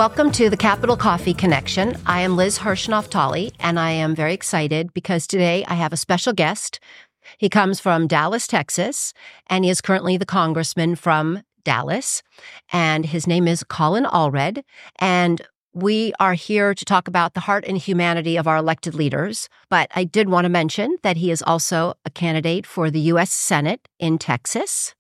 Welcome to the Capital Coffee Connection. I am Liz Hirsch-Naftali, and I am very excited because today I have a special guest. He comes from Dallas, Texas, and he is currently the congressman from Dallas, and his name is Colin Allred, and we are here to talk about the heart and humanity of our elected leaders. But I did want to mention that he is also a candidate for the U.S. Senate in Texas,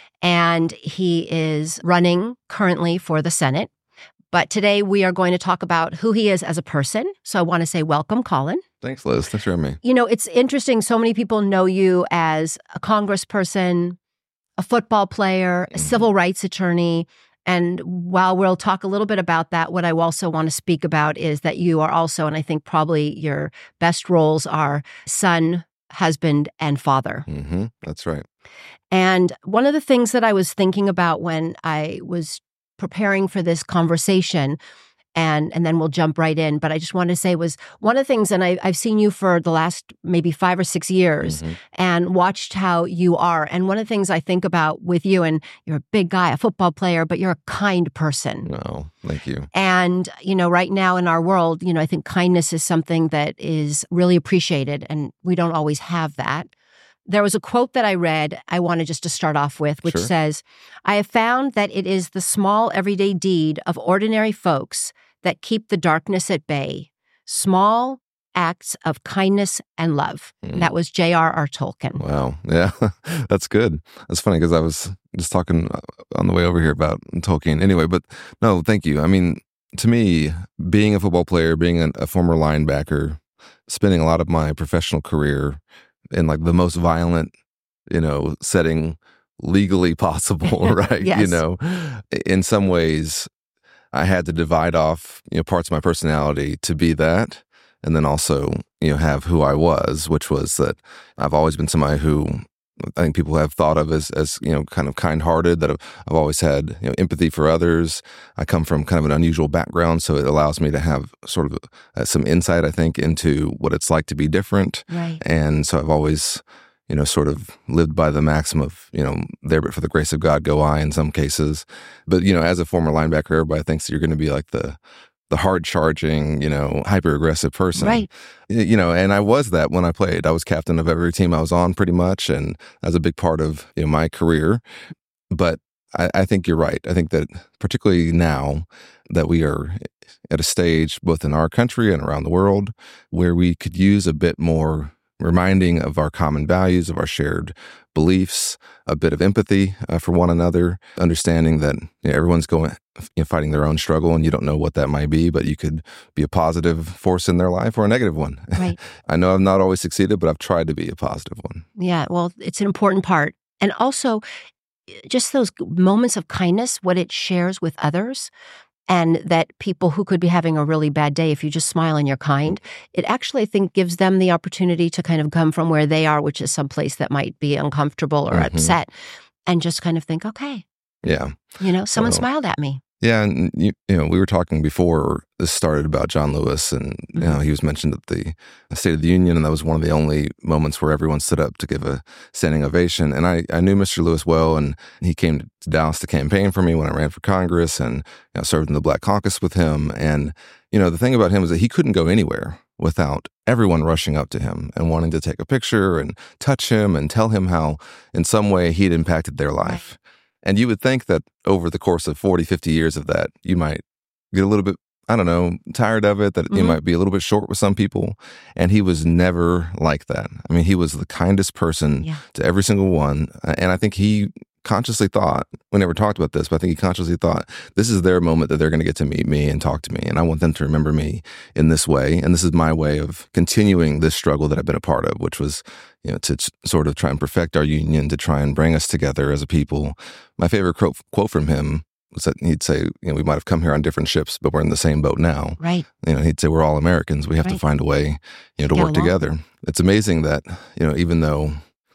and he is running currently for the Senate. But today we are going to talk about who he is as a person. So I want to say welcome, Colin. Thanks, Liz. Thanks for having me. You know, it's interesting. So many people know you as a congressperson, a football player, a civil rights attorney. And while we'll talk a little bit about that, what I also want to speak about is that you are also, and I think probably your best roles are son, husband, and father. That's right. And one of the things that I was thinking about when I was preparing for this conversation, and then we'll jump right in. But I just wanted to say was one of the things, and I've seen you for the last maybe 5 or 6 years and watched how you are. And one of the things I think about with you, and you're a big guy, a football player, but you're a kind person. No, thank you. And, you know, right now in our world, you know, I think kindness is something that is really appreciated, and we don't always have that. There was a quote that I read I wanted just to start off with, which says, "I have found that it is the small everyday deed of ordinary folks that keep the darkness at bay. Small acts of kindness and love." And that was J.R.R. Tolkien. Wow. Yeah, that's good. That's funny because I was just talking on the way over here about Tolkien. Anyway, but no, thank you. I mean, to me, being a football player, being a former linebacker, spending a lot of my professional career in like the most violent, you know, setting legally possible, right? Yes. You know, in some ways, I had to divide off, you know, parts of my personality to be that, and then also, you know, have who I was, which was that I've always been somebody who I think people have thought of as you know, kind of kind-hearted, that I've always had, you know, empathy for others. I come from kind of an unusual background, so it allows me to have sort of some insight, I think, into what it's like to be different. Right. And so I've always, you know, sort of lived by the maxim of, you know, there but for the grace of God go I in some cases. But, you know, as a former linebacker, everybody thinks that you're going to be like the hard-charging, you know, hyper-aggressive person. Right. You know, and I was that when I played. I was captain of every team I was on pretty much, and that was a big part of, you know, my career. But I think you're right. I think that particularly now that we are at a stage, both in our country and around the world, where we could use a bit more reminding of our common values, of our shared beliefs, a bit of empathy for one another, understanding that, you know, everyone's going, you know, fighting their own struggle, and you don't know what that might be, but you could be a positive force in their life or a negative one. Right. I know I've not always succeeded, but I've tried to be a positive one. Yeah, well, it's an important part. And also, just those moments of kindness, what it shares with others, and that people who could be having a really bad day, if you just smile and you're kind, it actually, I think, gives them the opportunity to kind of come from where they are, which is someplace that might be uncomfortable or upset, and just kind of think, okay, yeah, you know, someone smiled at me. Yeah, and you know, we were talking before this started about John Lewis, and you know, he was mentioned at the State of the Union, and that was one of the only moments where everyone stood up to give a standing ovation. And I knew Mr. Lewis well, and he came to Dallas to campaign for me when I ran for Congress, and, you know, served in the Black Caucus with him. And you know, the thing about him is that he couldn't go anywhere without everyone rushing up to him and wanting to take a picture and touch him and tell him how, in some way, he'd impacted their life. Right. And you would think that over the course of 40, 50 years of that, you might get a little bit, I don't know, tired of it, that you might be a little bit short with some people. And he was never like that. I mean, he was the kindest person to every single one. And I think he consciously thought, we never talked about this, but I think he consciously thought, this is their moment that they're going to get to meet me and talk to me. And I want them to remember me in this way. And this is my way of continuing this struggle that I've been a part of, which was, you know, to sort of try and perfect our union, to try and bring us together as a people. My favorite quote from him was that he'd say, you know, we might have come here on different ships, but we're in the same boat now. Right. You know, he'd say, we're all Americans. We have to find a way, you know, to work together. It's amazing that, you know, even though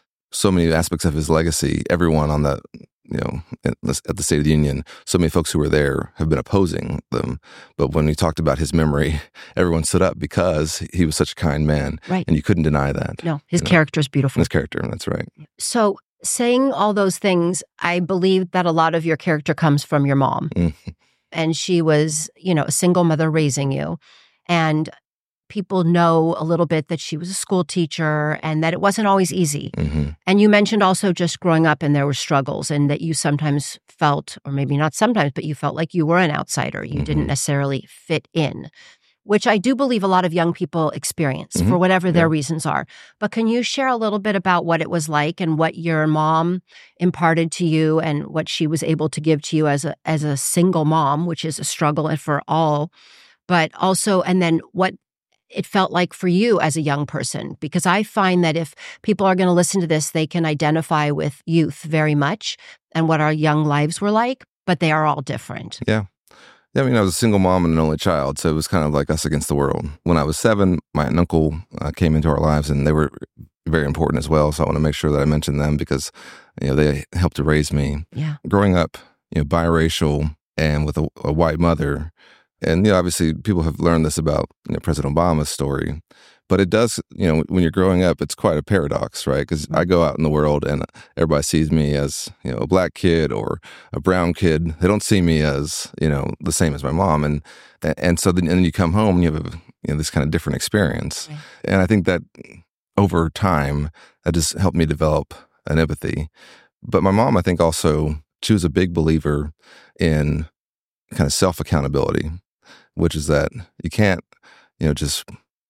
so many aspects of his legacy, everyone on the, you know, at the State of the Union, so many folks who were there have been opposing them. But when we talked about his memory, everyone stood up because he was such a kind man. Right. And you couldn't deny that. No, his character is beautiful. His character, that's right. So saying all those things, I believe that a lot of your character comes from your mom. and she was, a single mother raising you. And people know a little bit that she was a school teacher and that it wasn't always easy. Mm-hmm. And you mentioned also just growing up and there were struggles and that you sometimes felt, or maybe not sometimes, but you felt like you were an outsider. You didn't necessarily fit in, which I do believe a lot of young people experience for whatever their reasons are. But can you share a little bit about what it was like and what your mom imparted to you and what she was able to give to you as a single mom, which is a struggle for all, but also, and then what it felt like for you as a young person? Because I find that if people are going to listen to this, they can identify with youth very much and what our young lives were like, but they are all different. Yeah. I mean, I was a single mom and an only child, so it was kind of like us against the world. When I was 7, my aunt and uncle came into our lives, and they were very important as well, so I want to make sure that I mention them because, they helped to raise me. Yeah. Growing up, biracial and with a white mother, and, obviously people have learned this about, President Obama's story, but it does, when you're growing up, it's quite a paradox, right? Because I go out in the world and everybody sees me as, a black kid or a brown kid. They don't see me as, the same as my mom. And so then you come home and you have this kind of different experience. Right. And I think that over time, that just helped me develop an empathy. But my mom, I think also, she was a big believer in kind of self-accountability, which is that you can't, just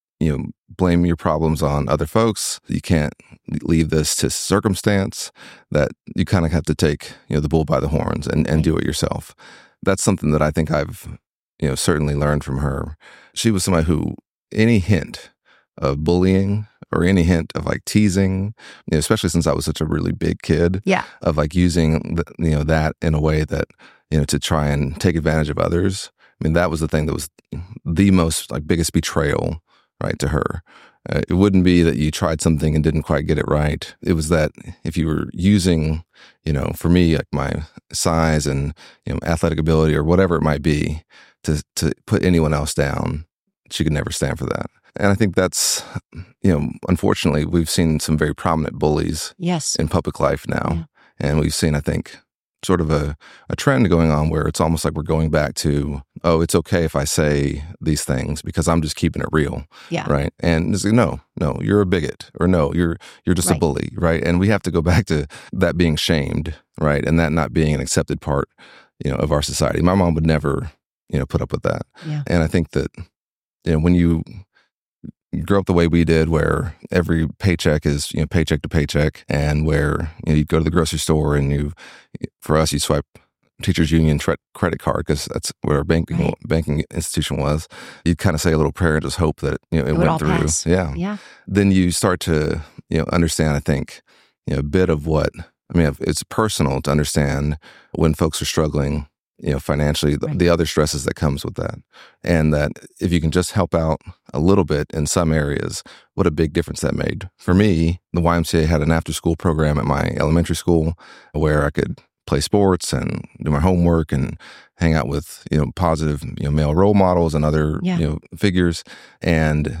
blame your problems on other folks. You can't leave this to circumstance, that you kind of have to take, the bull by the horns and do it yourself. That's something that I think I've, certainly learned from her. She was somebody who any hint of bullying or any hint of like teasing, especially since I was such a really big kid, of like using, that in a way that, to try and take advantage of others. I mean, that was the thing that was the most like biggest betrayal, right, to her. It wouldn't be that you tried something and didn't quite get it right. It was that if you were using, for me, like my size and, athletic ability or whatever it might be to put anyone else down, she could never stand for that. And I think that's, unfortunately, we've seen some very prominent bullies in public life now. Yeah. And we've seen, I think, sort of a trend going on where it's almost like we're going back to, oh, it's okay if I say these things because I'm just keeping it real. Yeah. Right. And it's like, no, you're a bigot, or no, you're just a bully. Right. And we have to go back to that being shamed. Right. And that not being an accepted part, of our society. My mom would never, put up with that. Yeah. And I think that, when you grow up the way we did, where every paycheck is, paycheck to paycheck, and where, you go to the grocery store and for us, you swipe Teachers Union credit card because that's where our banking institution was. You'd kind of say a little prayer and just hope that, it went through. Pass. Yeah. Yeah. Then you start to, understand, I think, a bit of what, it's personal to understand when folks are struggling, financially, the other stresses that comes with that. And that if you can just help out a little bit in some areas, what a big difference that made. For me, the YMCA had an after-school program at my elementary school where I could play sports and do my homework and hang out with, positive, male role models and other, figures. And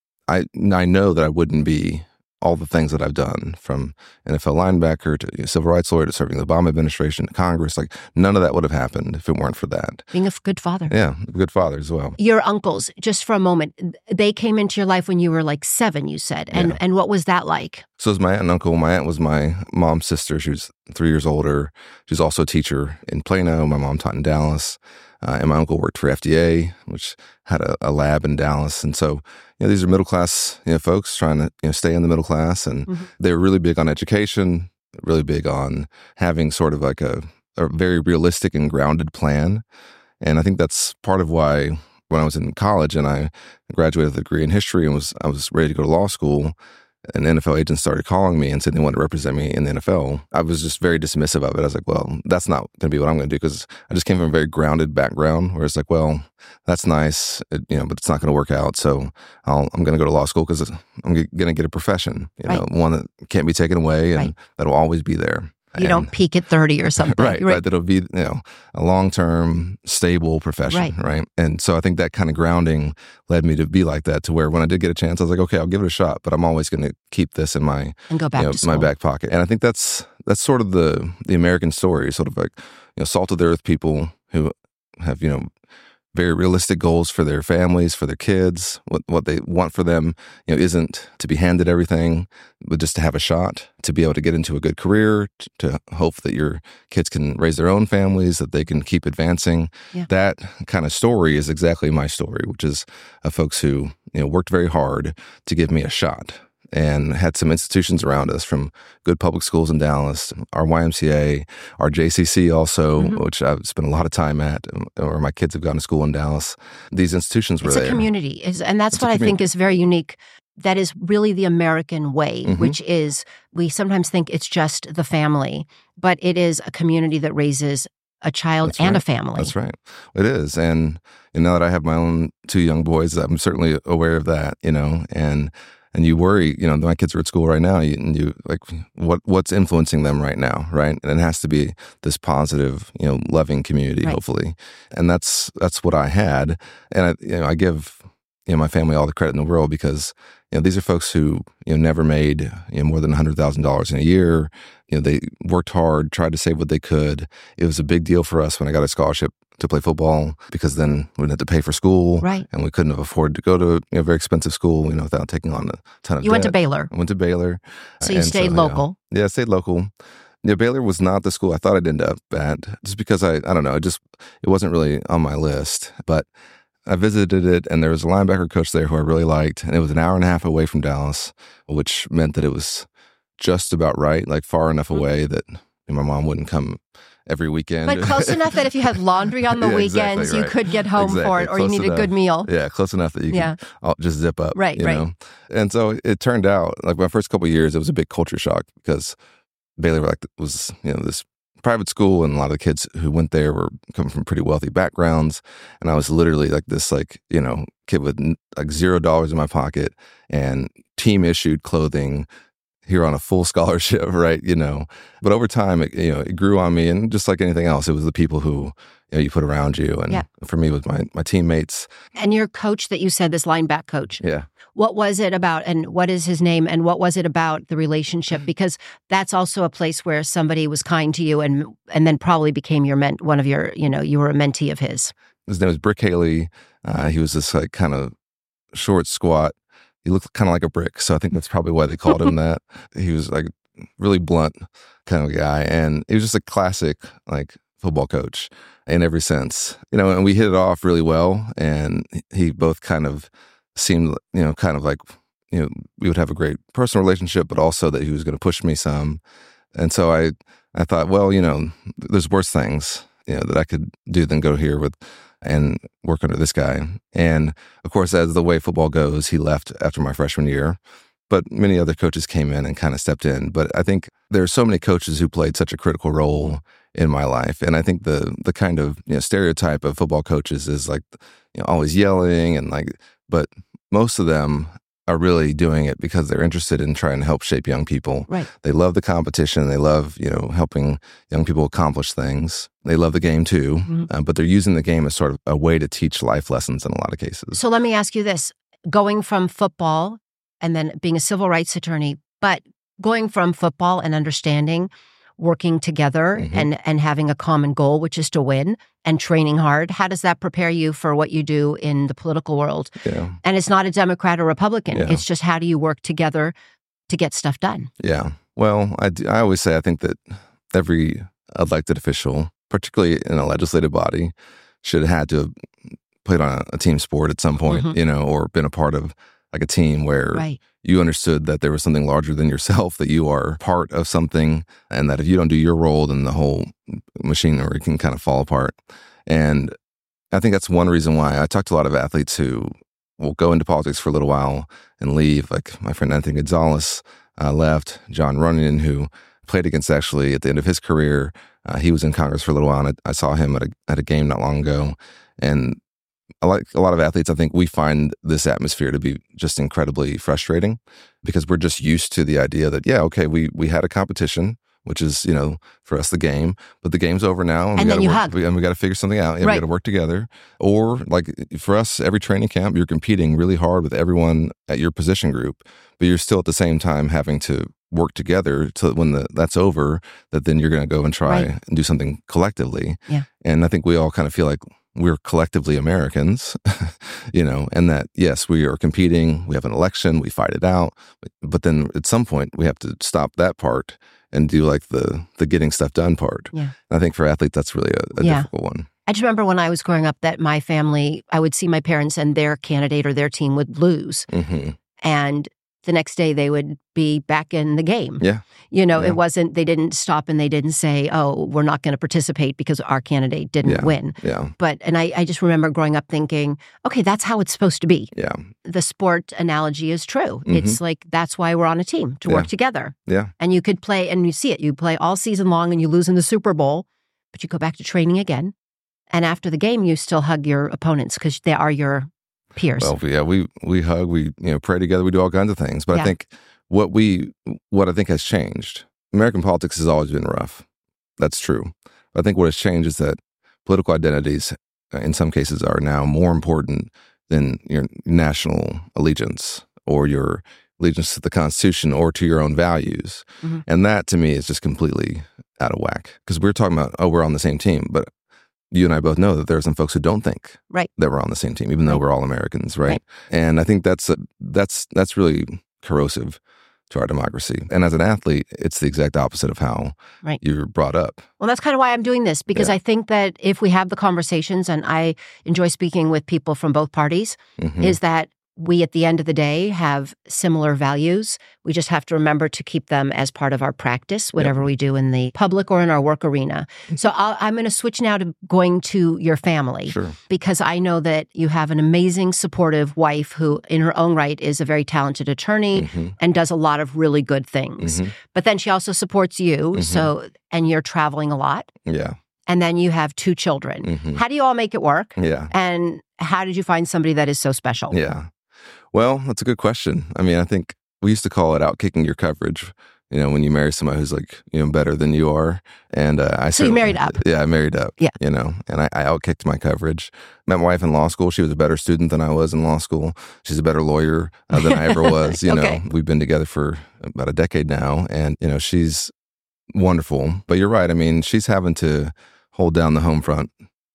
I know that I wouldn't be all the things that I've done, from NFL linebacker to civil rights lawyer to serving the Obama administration to Congress. Like, none of that would have happened if it weren't for that. Being a good father. Yeah, a good father as well. Your uncles, just for a moment, they came into your life when you were like 7, you said. And what was that like? So it was my aunt and uncle. My aunt was my mom's sister. She was 3 years older. She was also a teacher in Plano. My mom taught in Dallas. And my uncle worked for FDA, which had a lab in Dallas. And so, these are middle-class, folks trying to, stay in the middle class. And they were really big on education, really big on having sort of like a very realistic and grounded plan. And I think that's part of why when I was in college and I graduated with a degree in history and I was ready to go to law school, an NFL agent started calling me and said they wanted to represent me in the NFL. I was just very dismissive of it. I was like, well, that's not going to be what I'm going to do, because I just came from a very grounded background where it's like, well, that's nice, but it's not going to work out. So I'm going to go to law school because I'm going to get a profession, one that can't be taken away and that'll always be there. You don't peak at 30 or something. Right. That'll be, a long-term, stable profession. Right. And so I think that kind of grounding led me to be like that, to where when I did get a chance, I was like, okay, I'll give it a shot, but I'm always going to keep this in my, and go back to school. My back pocket. And I think that's sort of the American story, sort of like, salt of the earth people who have, very realistic goals for their families, for their kids. What they want for them, isn't to be handed everything, but just to have a shot, to be able to get into a good career, to hope that your kids can raise their own families, that they can keep advancing. Yeah. That kind of story is exactly my story, which is of folks who, worked very hard to give me a shot, and had some institutions around us, from good public schools in Dallas, our YMCA, our JCC also, which I've spent a lot of time at, or my kids have gone to school in Dallas. These institutions were there. It's a community, and that's what I think is very unique. That is really the American way, which is, we sometimes think it's just the family, but it is a community that raises a child and a family. That's right. It is. And now that I have my own 2 young boys, I'm certainly aware of that, and you worry, my kids are at school right now, and you like, what's influencing them right now, right? And it has to be this positive, loving community, hopefully. And that's what I had. And I give, my family all the credit in the world, because, these are folks who, never made, more than $100,000 in a year. They worked hard, tried to save what they could. It was a big deal for us when I got a scholarship to play football, because then we didn't have to pay for school. Right. And we couldn't have afforded to go to a very expensive school, without taking on a ton of debt. You went to Baylor. I went to Baylor. So you stayed local. Yeah, I stayed local. Baylor was not the school I thought I'd end up at, just because I don't know, it wasn't really on my list. But I visited it, and there was a linebacker coach there who I really liked, and it was an hour and a half away from Dallas, which meant that it was just about right, like far enough away that my mom wouldn't come every weekend. But close enough that if you had laundry on the weekends, you could get home for it, or you need a good meal. Yeah, close enough that you can just zip up. Right. And so it turned out, like my first couple of years, it was a big culture shock, because Baylor was this private school, and a lot of the kids who went there were coming from pretty wealthy backgrounds, and I was literally like this kid with like $0 in my pocket and team issued clothing, here on a full scholarship, right? But over time, it grew on me, and just like anything else, it was the people who you put around you, and for me, it was my teammates. And your coach that you said, this linebacker coach, yeah. What was it about, and what is his name, and what was it about the relationship? Because that's also a place where somebody was kind to you, and then probably became you were a mentee of his. His name was Brick Haley. He was this like kind of short, squat. He looked kind of like a brick, so I think that's probably why they called him that. He was like really blunt kind of guy, and he was just a classic like football coach in every sense, and we hit it off really well, and he both kind of seemed, kind of like, we would have a great personal relationship, but also that he was going to push me some. And so I thought, well, there's worse things, that I could do than go here and work under this guy. And of course, as the way football goes, he left after my freshman year, but many other coaches came in and kind of stepped in. But I think there are so many coaches who played such a critical role in my life. And I think the kind of, stereotype of football coaches is like, always yelling and like, but most of them are really doing it because they're interested in trying to help shape young people. Right. They love the competition. They love, helping young people accomplish things. They love the game too, but they're using the game as sort of a way to teach life lessons in a lot of cases. So let me ask you this. Going from football and then being a civil rights attorney, but going from football and understanding, working together and having a common goal, which is to win, and training hard, how does that prepare you for what you do in the political world? Yeah. And it's not a Democrat or Republican. Yeah. It's just how do you work together to get stuff done? Yeah. Well, I always say I think that every elected official, particularly in a legislative body, should have had to have played on a team sport at some point, or been a part of like a team where you understood that there was something larger than yourself, that you are part of something, and that if you don't do your role, then the whole machinery can kind of fall apart. And I think that's one reason why I talk to a lot of athletes who will go into politics for a little while and leave. Like my friend Anthony Gonzalez left, John Runyon, who played against actually at the end of his career. He was in Congress for a little while, and I saw him at a game not long ago. And like a lot of athletes, I think we find this atmosphere to be just incredibly frustrating because we're just used to the idea that, we had a competition, which is, for us the game, but the game's over now. And then you hug. And we got to figure something out. We got to work together. Or like for us, every training camp, you're competing really hard with everyone at your position group, but you're still at the same time having to work together so that when that's over, that then you're going to go and try and do something collectively. Yeah. And I think we all kind of feel like we're collectively Americans, and that, yes, we are competing, we have an election, we fight it out, but then at some point we have to stop that part and do like the getting stuff done part. Yeah. And I think for athletes, that's really a difficult one. I just remember when I was growing up that my family, I would see my parents and their candidate or their team would lose. Mm-hmm. And the next day they would be back in the game. Yeah. It wasn't, they didn't stop and they didn't say, oh, we're not going to participate because our candidate didn't win. Yeah. And I just remember growing up thinking, okay, that's how it's supposed to be. Yeah. The sport analogy is true. Mm-hmm. It's like, that's why we're on a team, to work together. Yeah. And you could play, and you see it, you play all season long and you lose in the Super Bowl, but you go back to training again. And after the game, you still hug your opponents because they are your peers. Well, yeah, we hug, we pray together, we do all kinds of things. But I think what I think has changed. American politics has always been rough. That's true. But I think what has changed is that political identities, in some cases, are now more important than your national allegiance or your allegiance to the Constitution or to your own values. Mm-hmm. And that, to me, is just completely out of whack. Because we're talking about, we're on the same team, but you and I both know that there are some folks who don't think that we're on the same team, even though we're all Americans, right? And I think that's really corrosive to our democracy. And as an athlete, it's the exact opposite of how you're brought up. Well, that's kind of why I'm doing this, because I think that if we have the conversations, and I enjoy speaking with people from both parties, is that we, at the end of the day, have similar values. We just have to remember to keep them as part of our practice, whatever we do in the public or in our work arena. So I'm going to switch now to going to your family. Sure. Because I know that you have an amazing, supportive wife who, in her own right, is a very talented attorney and does a lot of really good things. But then she also supports you, and you're traveling a lot. Yeah. And then you have 2 children. How do you all make it work? Yeah. And how did you find somebody that is so special? Yeah. Well, that's a good question. I mean, I think we used to call it outkicking your coverage, when you marry somebody who's like, better than you are. And So you married up? Yeah, I married up. Yeah. And I outkicked my coverage. Met my wife in law school. She was a better student than I was in law school. She's a better lawyer than I ever was. Okay. We've been together for about a decade now. And, she's wonderful. But you're right. I mean, she's having to hold down the home front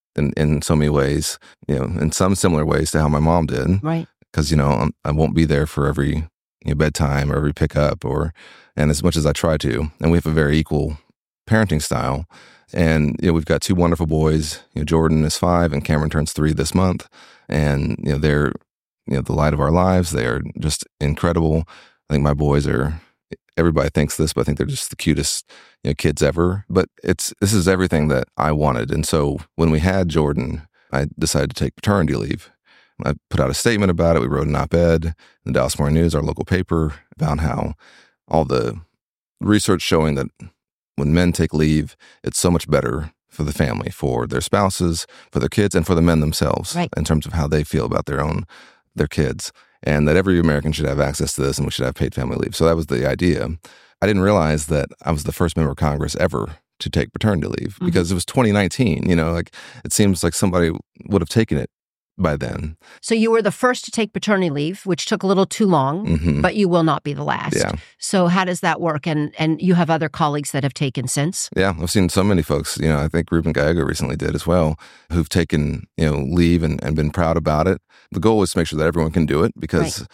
in so many ways, in some similar ways to how my mom did. Right. Because, I won't be there for every bedtime or every pickup and as much as I try to. And we have a very equal parenting style. And, we've got 2 wonderful boys. Jordan is 5 and Cameron turns 3 this month. And, they're, the light of our lives. They are just incredible. I think my boys everybody thinks this, but I think they're just the cutest, kids ever. But this is everything that I wanted. And so when we had Jordan, I decided to take paternity leave. I put out a statement about it. We wrote an op-ed in the Dallas Morning News, our local paper, about how all the research showing that when men take leave, it's so much better for the family, for their spouses, for their kids, and for the men themselves in terms of how they feel about their kids, and that every American should have access to this and we should have paid family leave. So that was the idea. I didn't realize that I was the first member of Congress ever to take paternity leave because it was 2019. It seems like somebody would have taken it by then. So you were the first to take paternity leave, which took a little too long, but you will not be the last. Yeah. So how does that work? And you have other colleagues that have taken since? Yeah, I've seen so many folks, I think Ruben Gallego recently did as well, who've taken, leave and been proud about it. The goal is to make sure that everyone can do it because,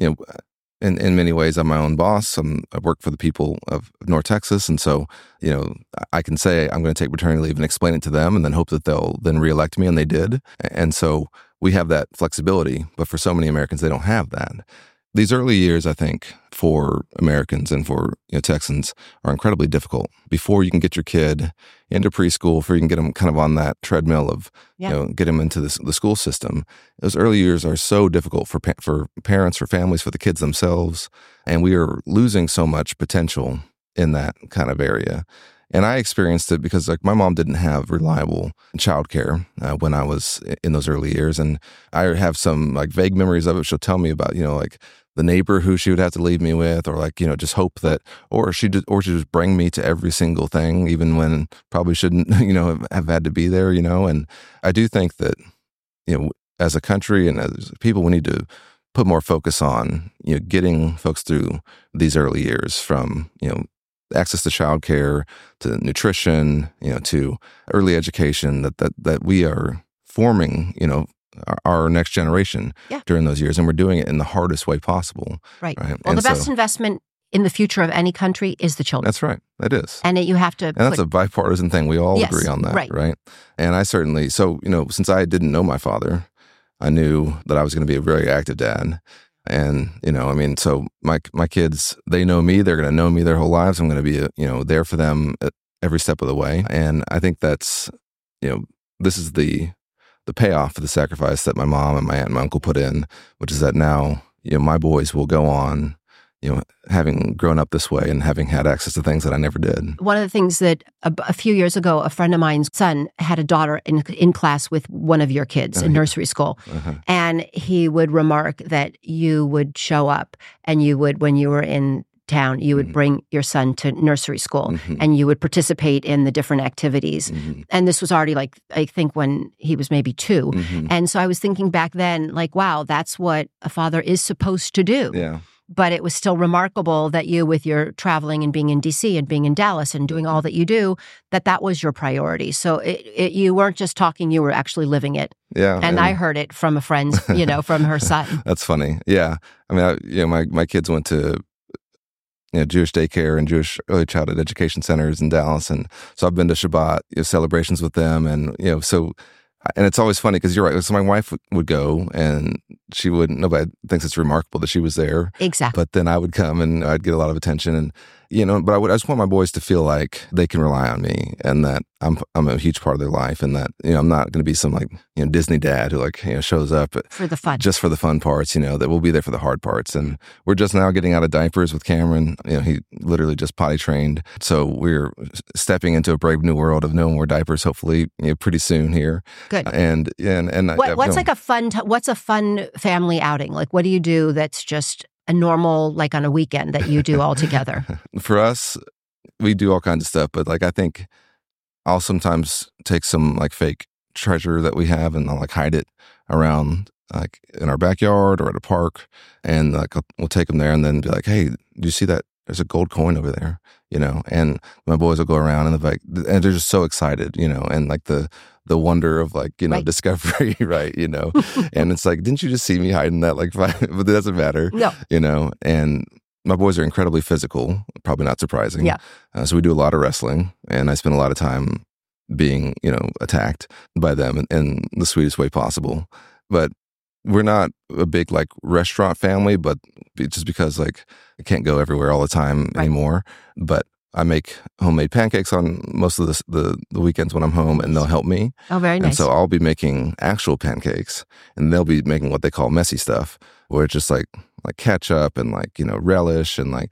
in many ways, I'm my own boss. I work for the people of North Texas. And so, I can say I'm going to take paternity leave and explain it to them and then hope that they'll then reelect me. And they did. And so we have that flexibility. But for so many Americans, they don't have that. These early years, I think, for Americans and for Texans are incredibly difficult. Before you can get your kid into preschool, before you can get them kind of on that treadmill of, get them into the school system, those early years are so difficult for parents, for families, for the kids themselves. And we are losing so much potential in that kind of area. And I experienced it because my mom didn't have reliable childcare when I was in those early years. And I have some vague memories of it. She'll tell me about, the neighbor who she would have to leave me with, or just hope that, or she'd just bring me to every single thing, even when probably shouldn't, have had to be there, And I do think that, as a country and as people, we need to put more focus on, getting folks through these early years from, access to childcare, to nutrition, to early education, that we are forming, our next generation during those years, and we're doing it in the hardest way possible. Right. Well, and the best investment in the future of any country is the children. That's right. It is. And you have to. And that's a bipartisan thing. We all agree on that, right? And I certainly, since I didn't know my father, I knew that I was going to be a very active dad. And, so my kids, they know me. They're going to know me their whole lives. I'm going to be, there for them at every step of the way. And I think that's, this is the payoff for the sacrifice that my mom and my aunt and my uncle put in, which is that now, my boys will go on, having grown up this way and having had access to things that I never did. One of the things that a few years ago, a friend of mine's son had a daughter in class with one of your kids in nursery school. And he would remark that you would show up and you would, when you were in town, you would bring your son to nursery school and you would participate in the different activities. And this was already I think when he was maybe 2. And so I was thinking back then, wow, that's what a father is supposed to do. Yeah. But it was still remarkable that you, with your traveling and being in D.C. and being in Dallas and doing all that you do, that was your priority. So you weren't just talking, you were actually living it. Yeah. And I heard it from a friend, from her son. That's funny. Yeah. I mean, my kids went to Jewish daycare and Jewish early childhood education centers in Dallas. And so I've been to Shabbat celebrations with them. And, and it's always funny because you're right. So my wife would go and nobody thinks it's remarkable that she was there. Exactly. But then I would come and I'd get a lot of attention. And, but I just want my boys to feel like they can rely on me and that I'm a huge part of their life and that, I'm not going to be some Disney dad who shows up for the fun, just for the fun parts, that we'll be there for the hard parts. And we're just now getting out of diapers with Cameron. He literally just potty trained. So we're stepping into a brave new world of no more diapers, hopefully, pretty soon here. Good. And what's what's a fun family outing? What do you do that's just a normal, on a weekend that you do all together? For us, we do all kinds of stuff, but I think I'll sometimes take some fake treasure that we have and I'll hide it around in our backyard or at a park, and we'll take them there and then be like, hey, do you see that? There's a gold coin over there, and my boys will go around and and they're just so excited, and the wonder of right. Discovery, right? And it's didn't you just see me hiding that but it doesn't matter, no. And my boys are incredibly physical, probably not surprising. Yeah. So we do a lot of wrestling, and I spend a lot of time being, attacked by them in the sweetest way possible. But we're not a big restaurant family, but just because I can't go everywhere all the time anymore. But I make homemade pancakes on most of the weekends when I'm home, and they'll help me. Oh, very nice. And so I'll be making actual pancakes, and they'll be making what they call messy stuff, where it's just like ketchup and relish and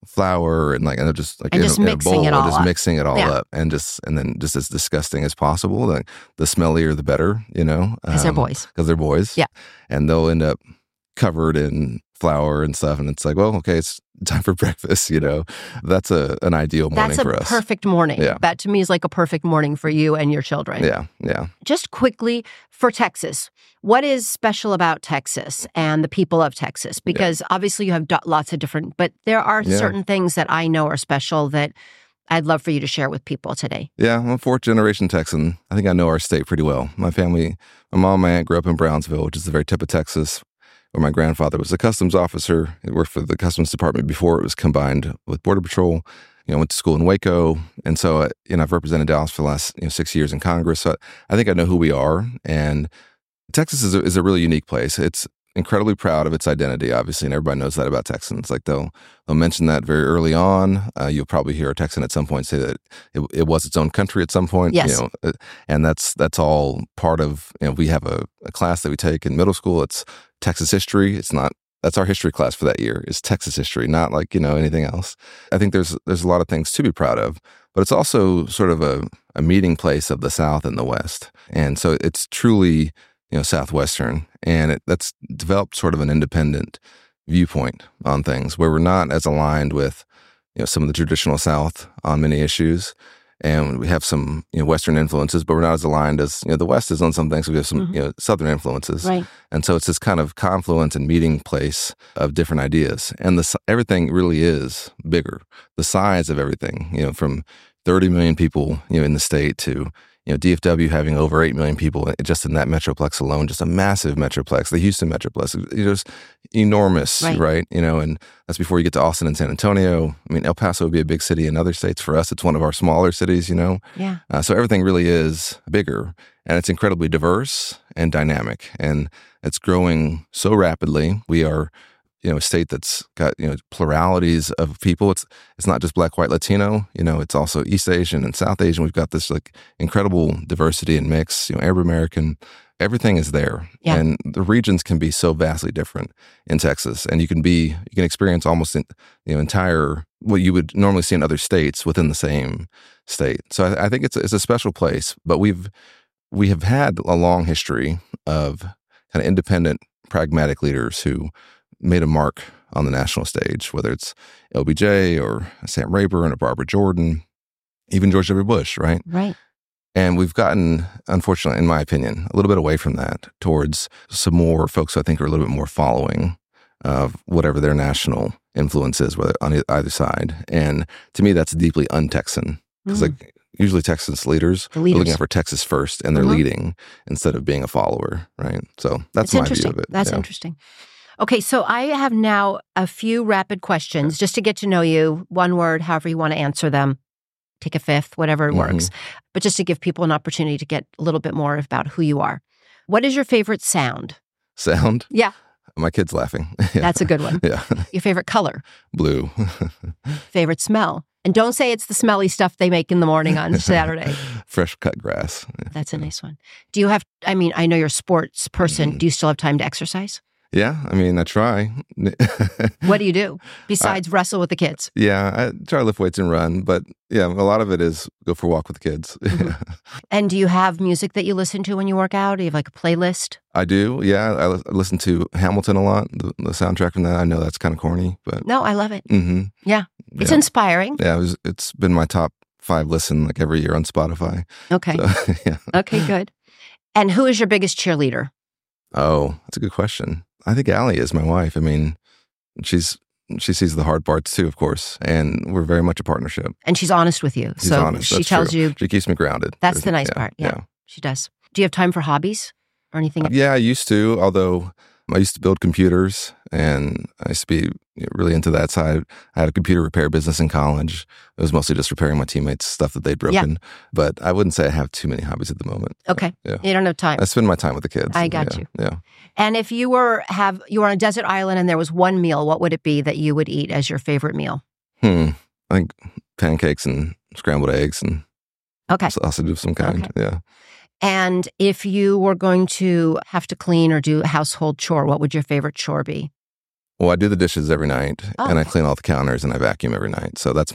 flour and they're just and just mixing it all up. Mixing it all up, and then just as disgusting as possible. The smellier the better, because they're boys. Because they're boys. Yeah, and they'll end up covered in flour and stuff, and it's well, okay, it's time for breakfast. That's an ideal morning for us. That's a perfect morning. Yeah. That to me is a perfect morning for you and your children. Yeah. Just quickly, for Texas, what is special about Texas and the people of Texas? Because obviously you have lots of different, but there are certain things that I know are special that I'd love for you to share with people today. Yeah, I'm a 4th-generation Texan. I think I know our state pretty well. My family, my mom and my aunt grew up in Brownsville, which is the very tip of Texas, where my grandfather was a customs officer. He worked for the Customs Department before it was combined with Border Patrol. Went to school in Waco. And so, I've represented Dallas for the last 6 years in Congress. So I think I know who we are. And Texas is a really unique place. It's incredibly proud of its identity, obviously, and everybody knows that about Texans. They'll mention that very early on. You'll probably hear a Texan at some point say that it was its own country at some point. Yes. And that's all part of, we have a class that we take in middle school. It's Texas history. That's our history class for that year, is Texas history, not anything else. I think there's a lot of things to be proud of, but it's also sort of a meeting place of the South and the West. And so it's truly, Southwestern, and that's developed sort of an independent viewpoint on things where we're not as aligned with, some of the traditional South on many issues. And we have some, Western influences, but we're not as aligned as, the West is on some things. We have some, Southern influences. Right. And so it's this kind of confluence and meeting place of different ideas. And everything really is bigger. The size of everything, from 30 million people, in the state to, DFW having over 8 million people just in that metroplex alone, just a massive metroplex, the Houston metroplex, just enormous, right? And that's before you get to Austin and San Antonio. I mean, El Paso would be a big city in other states. For us, it's one of our smaller cities, Yeah. So everything really is bigger, and it's incredibly diverse and dynamic, and it's growing so rapidly. We are a state that's got, pluralities of people. It's not just Black, white, Latino, it's also East Asian and South Asian. We've got this like incredible diversity and mix, Arab American, everything is there. Yeah. And the regions can be so vastly different in Texas. And you can experience almost entire, what you would normally see in other states within the same state. So I think it's a special place, but we have had a long history of kind of independent, pragmatic leaders who made a mark on the national stage, whether it's LBJ or Sam Rayburn or Barbara Jordan, even George W. Bush, right? Right. And we've gotten, unfortunately, in my opinion, a little bit away from that towards some more folks who I think are a little bit more following of whatever their national influence is, whether on either side. And to me, that's deeply un-Texan. Because usually Texas leaders are looking out for Texas first, and they're leading instead of being a follower, right? So that's my view of it. That's interesting. Okay, so I have now a few rapid questions just to get to know you. One word, however you want to answer them. Take a fifth, whatever works. But just to give people an opportunity to get a little bit more about who you are. What is your favorite sound? Sound? Yeah. My kid's laughing. That's a good one. Yeah. Your favorite color? Blue. Favorite smell? And don't say it's the smelly stuff they make in the morning on Saturday. Fresh cut grass. That's a nice one. Do you have, I know you're a sports person. Do you still have time to exercise? Yeah, I try. What do you do besides wrestle with the kids? Yeah, I try to lift weights and run, but yeah, a lot of it is go for a walk with the kids. And do you have music that you listen to when you work out? Do you have like a playlist? I do, yeah. I listen to Hamilton a lot, the soundtrack from that. I know that's kind of corny, but... No, I love it. Yeah, it's inspiring. Yeah, it's been my top 5 listen like every year on Spotify. Okay. So, yeah. Okay, good. And who is your biggest cheerleader? Oh, that's a good question. I think Allie is my wife. She sees the hard parts too, of course, and we're very much a partnership. And she's honest with you. She's honest. She tells you. She keeps me grounded. That's the nice part. Yeah, she does. Do you have time for hobbies or anything? Yeah, I used to, although I used to build computers, and I used to be really into that side. I had a computer repair business in college. It was mostly just repairing my teammates' stuff that they'd broken. Yeah. But I wouldn't say I have too many hobbies at the moment. Okay. Yeah. You don't have time. I spend my time with the kids. I got you. Yeah. And if you were on a desert island and there was one meal, what would it be that you would eat as your favorite meal? I think pancakes and scrambled eggs and sausage of some kind. Okay. Yeah. And if you were going to have to clean or do a household chore, what would your favorite chore be? Well, I do the dishes every night, and I clean all the counters, and I vacuum every night. So that's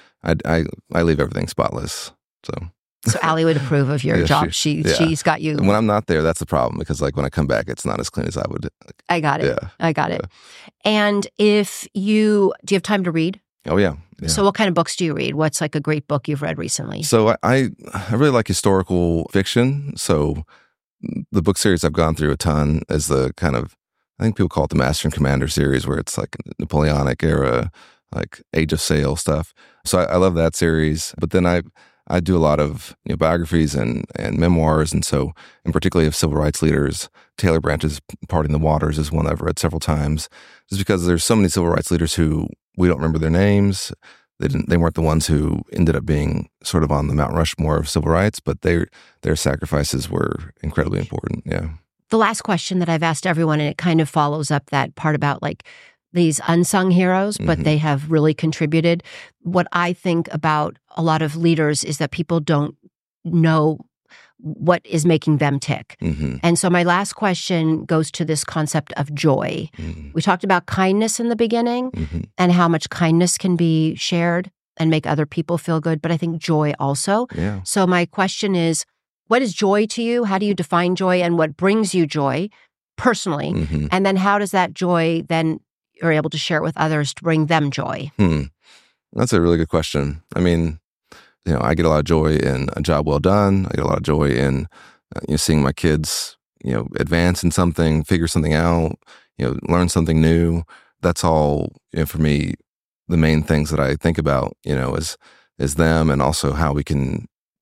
I leave everything spotless. So Allie would approve of your job. She's got you. And when I'm not there, that's the problem, because like when I come back, it's not as clean as I would. I got it. Yeah. I got it. And do you have time to read? Oh, yeah. So what kind of books do you read? What's like a great book you've read recently? So I really like historical fiction. So the book series I've gone through a ton is the kind of, I think people call it the Master and Commander series, where it's like Napoleonic era, like Age of Sail stuff. So I love that series. But then I do a lot of biographies and memoirs, and so, and particularly of civil rights leaders. Taylor Branch's Parting the Waters is one I've read several times, just because there's so many civil rights leaders who we don't remember their names. They weren't the ones who ended up being sort of on the Mount Rushmore of civil rights, but their sacrifices were incredibly important. Yeah. The last question that I've asked everyone, and it kind of follows up that part about like these unsung heroes, but they have really contributed. What I think about a lot of leaders is that people don't know what is making them tick. And so my last question goes to this concept of joy. We talked about kindness in the beginning and how much kindness can be shared and make other people feel good, but I think joy also. Yeah. So my question is, what is joy to you? How do you define joy, and what brings you joy personally? And then how does that joy then you're able to share it with others to bring them joy? That's a really good question. I mean, I get a lot of joy in a job well done. I get a lot of joy in seeing my kids, advance in something, figure something out, learn something new. That's all, for me, the main things that I think about, is them, and also how we can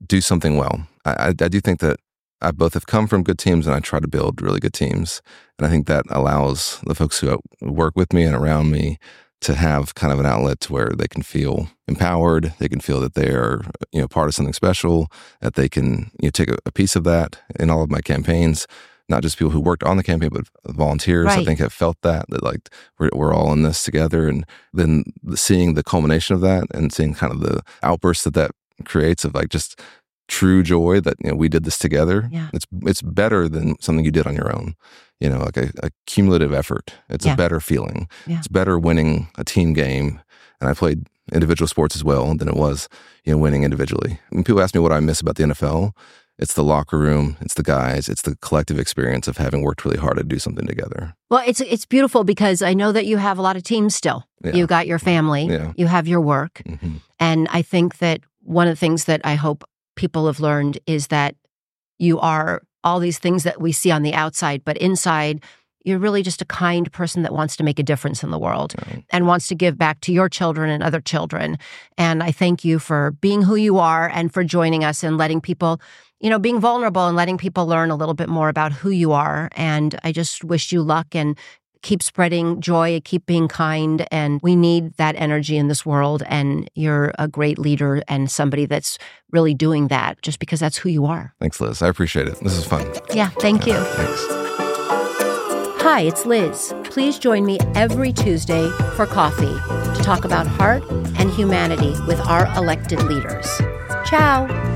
do something well. I do think that I both have come from good teams and I try to build really good teams. And I think that allows the folks who work with me and around me to have kind of an outlet to where they can feel empowered. They can feel that they are, part of something special, that they can take a piece of that in all of my campaigns. Not just people who worked on the campaign, but volunteers, right. I think, have felt that like we're all in this together. And then seeing the culmination of that and seeing kind of the outbursts that creates of like just true joy that we did this together. Yeah. It's better than something you did on your own. Like a cumulative effort. It's a better feeling. Yeah. It's better winning a team game. And I played individual sports as well than it was winning individually. When people ask me what I miss about the NFL, it's the locker room, it's the guys, it's the collective experience of having worked really hard to do something together. Well, it's beautiful because I know that you have a lot of teams still. Yeah. You got your family, you have your work. Mm-hmm. And I think that one of the things that I hope people have learned is that you are all these things that we see on the outside, but inside, you're really just a kind person that wants to make a difference in the world and wants to give back to your children and other children. And I thank you for being who you are and for joining us and letting people, being vulnerable and letting people learn a little bit more about who you are. And I just wish you luck and keep spreading joy, keep being kind. And we need that energy in this world. And you're a great leader and somebody that's really doing that just because that's who you are. Thanks, Liz. I appreciate it. This is fun. Yeah, thank you. Thanks. Hi, it's Liz. Please join me every Tuesday for coffee to talk about heart and humanity with our elected leaders. Ciao.